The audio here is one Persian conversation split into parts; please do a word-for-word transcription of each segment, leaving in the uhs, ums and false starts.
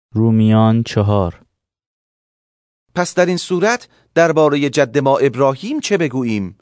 رومیان چهار. پس در این صورت درباره جد ما ابراهیم چه بگوییم؟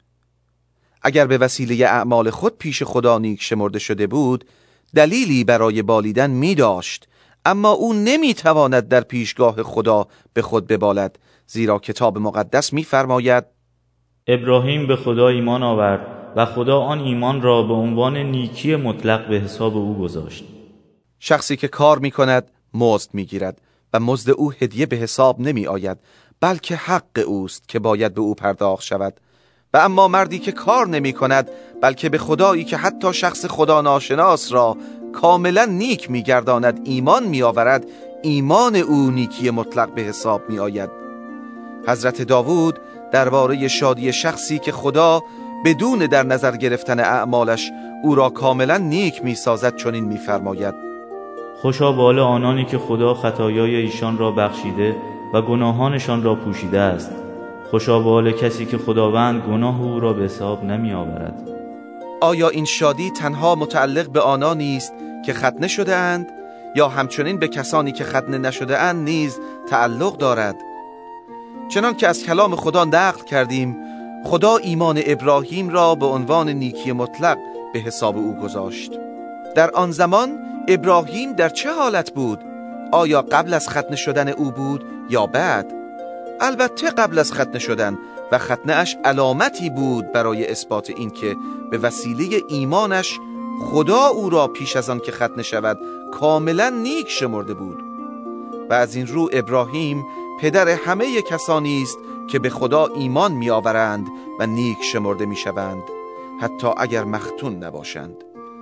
اگر به وسیله اعمال خود پیش خدا نیک شمرده شده بود، دلیلی برای بالیدن می داشت، اما او نمی تواند در پیشگاه خدا به خود ببالد، زیرا کتاب مقدس می فرماید ابراهیم به خدا ایمان آورد و خدا آن ایمان را به عنوان نیکی مطلق به حساب او گذاشت. شخصی که کار می کند مزد می گیرد و مزد او هدیه به حساب نمی آید، بلکه حق اوست که باید به او پرداخت شود. و اما مردی که کار نمی کند، بلکه به خدایی که حتی شخص خدا ناشناس را کاملا نیک می گرداند ایمان می آورد، ایمان او نیکی مطلق به حساب می آید. حضرت داوود درباره شادی شخصی که خدا بدون در نظر گرفتن اعمالش او را کاملا نیک می سازد چنین می فرماید: خوشا به حال آنانی که خدا خطایای ایشان را بخشیده و گناهانشان را پوشیده است. خوشا به حال کسی که خداوند گناه او را به حساب نمی آورد. آیا این شادی تنها متعلق به آنانی است که ختنه شده اند، یا همچنین به کسانی که ختنه نشده اند نیز تعلق دارد؟ چنان که از کلام خدا نقل کردیم، خدا ایمان ابراهیم را به عنوان نیکی مطلق به حساب او گذاشت. در آن زمان ابراهیم در چه حالت بود؟ آیا قبل از ختنه شدن او بود یا بعد؟ البته قبل از ختنه شدن، و ختنه اش علامتی بود برای اثبات این که به وسیله ایمانش خدا او را پیش از آن که ختنه شود کاملا نیک شمرده بود. و از این رو ابراهیم پدر همه کسانی است که به خدا ایمان می آورند و نیک شمرده می شوند، حتی اگر مختون نباشند.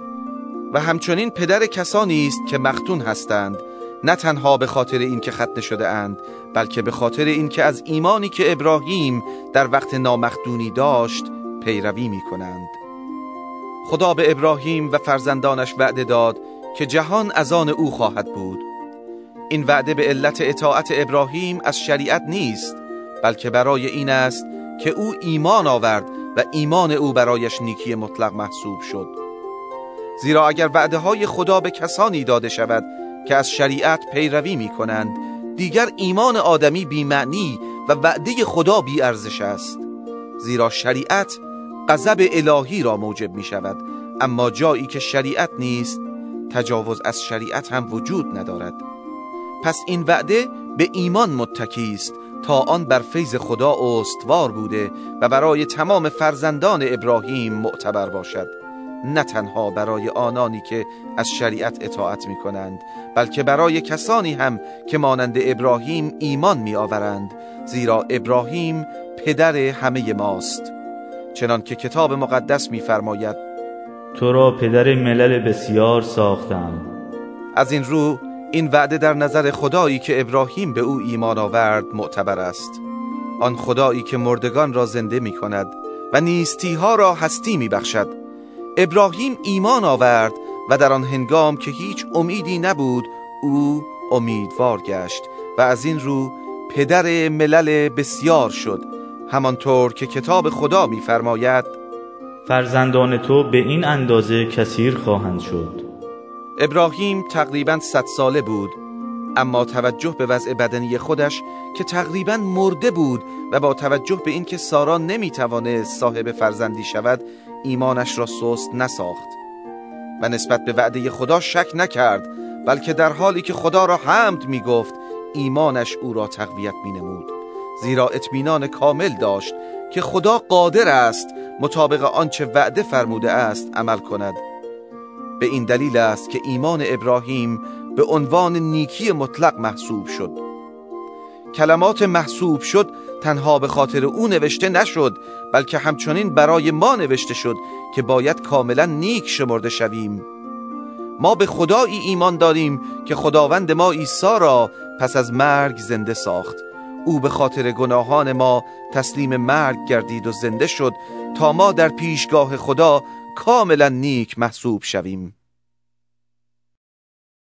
و همچنین پدر کسانی است که مختون هستند، نه تنها به خاطر این که ختنه شده اند، بلکه به خاطر این که از ایمانی که ابراهیم در وقت نامختونی داشت پیروی می کنند. خدا به ابراهیم و فرزندانش وعده داد که جهان از آن او خواهد بود. این وعده به علت اطاعت ابراهیم از شریعت نیست، بلکه برای این است که او ایمان آورد و ایمان او برایش نیکی مطلق محسوب شد. زیرا اگر وعده های خدا به کسانی داده شود که از شریعت پیروی می کنند، دیگر ایمان آدمی بی معنی و وعده خدا بی ارزش است. زیرا شریعت غضب الهی را موجب می شود، اما جایی که شریعت نیست، تجاوز از شریعت هم وجود ندارد. پس این وعده به ایمان متکی است تا آن بر فیض خدا استوار بوده و برای تمام فرزندان ابراهیم معتبر باشد، نه تنها برای آنانی که از شریعت اطاعت می کنند، بلکه برای کسانی هم که مانند ابراهیم ایمان می آورند، زیرا ابراهیم پدر همه ماست. چنان که کتاب مقدس می فرماید: تو را پدر ملل بسیار ساختم. از این رو این وعده در نظر خدایی که ابراهیم به او ایمان آورد معتبر است، آن خدایی که مردگان را زنده می کند و نیستی ها را هستی می بخشد. ابراهیم ایمان آورد و در آن هنگام که هیچ امیدی نبود او امیدوار گشت و از این رو پدر ملل بسیار شد، همانطور که کتاب خدا می فرماید: فرزندان تو به این اندازه کثیر خواهند شد. ابراهیم تقریباً صد ساله بود، اما توجه به وضع بدنی خودش که تقریباً مرده بود و با توجه به این که سارا نمیتوانست صاحب فرزندی شود، ایمانش را سست نساخت و نسبت به وعده خدا شک نکرد، بلکه در حالی که خدا را حمد می گفت ایمانش او را تقویت می نمود، زیرا اطمینان کامل داشت که خدا قادر است مطابق آنچه وعده فرموده است عمل کند. به این دلیل است که ایمان ابراهیم به عنوان نیکی مطلق محسوب شد. کلمات محسوب شد تنها به خاطر او نوشته نشد، بلکه همچنین برای ما نوشته شد که باید کاملا نیک شمرده شویم. ما به خدایی ایمان داریم که خداوند ما عیسی را پس از مرگ زنده ساخت. او به خاطر گناهان ما تسلیم مرگ گردید و زنده شد تا ما در پیشگاه خدا کاملا نیک محسوب شویم.